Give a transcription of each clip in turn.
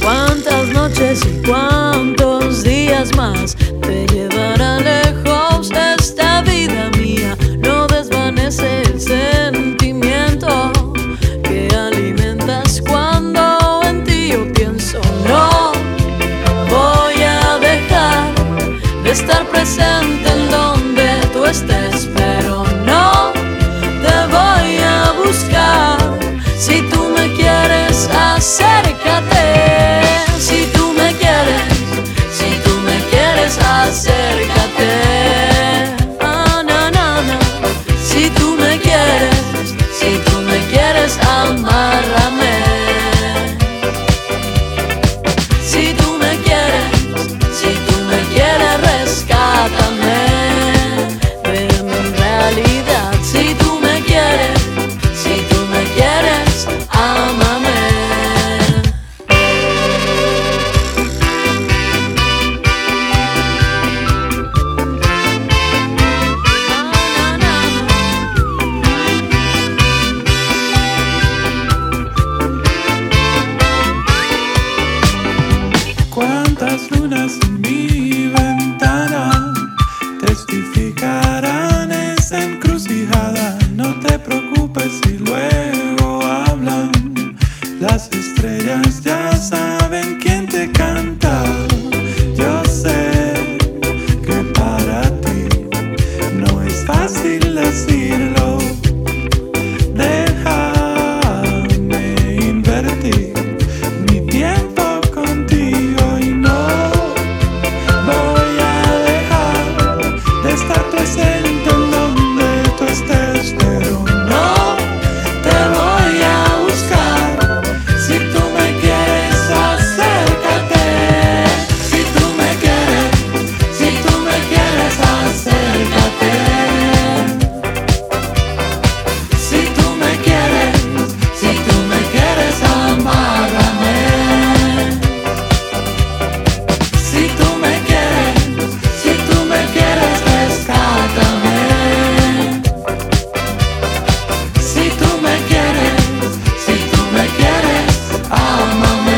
¿Cuántas noches y cuántos días más te llevará lejos esta vida mía? No desvanece el sentimiento que alimentas cuando en ti yo pienso. No voy a dejar de estar presente en donde tú estés, pero no te voy a buscar. Si tú me quieres, acércate. Si tú me quieres, acércate. Na, na, na. Si tú me quieres, amárrame. Si tú me quieres, rescátame de mi realidad. Si tú me quieres, ámame. Cuántas lunas en mi ventana testificarán esa encrucijada. No te preocupes si luego hablan. Las estrellas ya saben quién te canta. Yo sé que para ti no es fácil decirlo. Déjame invertir mi tiempo contigo y no voy a dejar de estar presente en donde tú estés, pero no te voy a buscar. Si tú me quieres, acércate. Si tú me quieres, acércate. Si tú me quieres, amárrame. Si tú me quieres, rescátame. Si tú me quieres, ámame.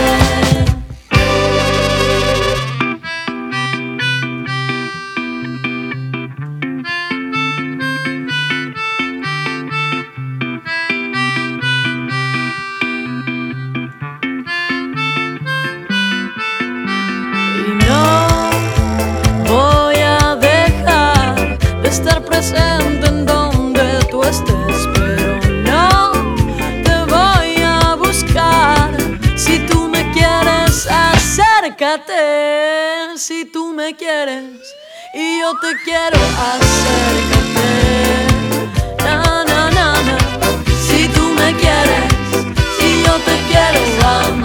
Y no voy a dejar de estar presente en donde tú estés, pero no te voy a buscar. Si tú me quieres, acércate. Si tú me quieres y yo te quiero, acércate. Na, na, na, na. Si tú me quieres y yo te quiero, amar.